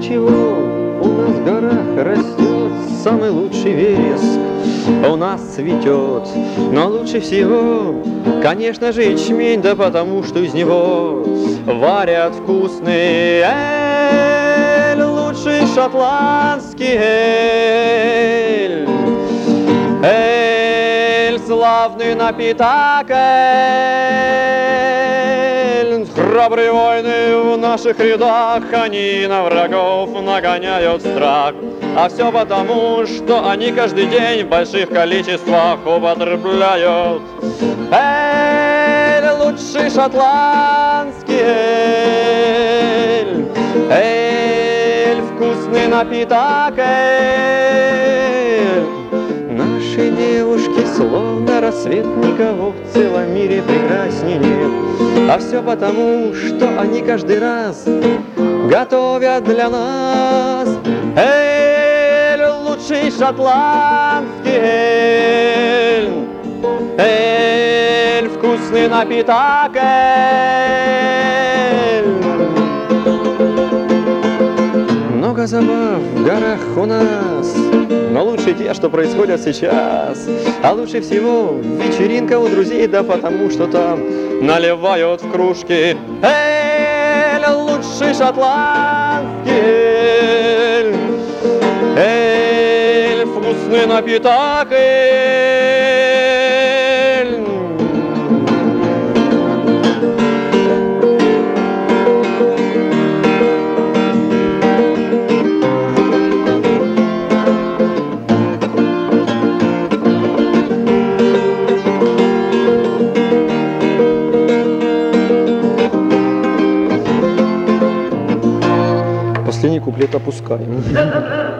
чего у нас в горах растет самый лучший вереск, у нас цветет, но лучше всего, конечно же, ячмень, да потому что из него варят вкусный эль, лучший шотландский эль. Эль, славный напиток эль, храбрые войны в наших рядах, они на врагов нагоняют страх. А все потому, что они каждый день в больших количествах употребляют эль, лучший шотландский эль. Эль, вкусный напиток эль. Наши девушки словно рассвет, никого в целом мире прекраснее нет. А все потому, что они каждый раз готовят для нас эль, лучший шотландский эль. Эль, вкусный напиток эль. Много забав в горах у нас, но лучше те, что происходят сейчас. А лучше всего вечеринка у друзей, да потому что там наливают в кружки эль, лучший шотландский эль. Эль, вкусный напиток эль. Последний куплет опускаем.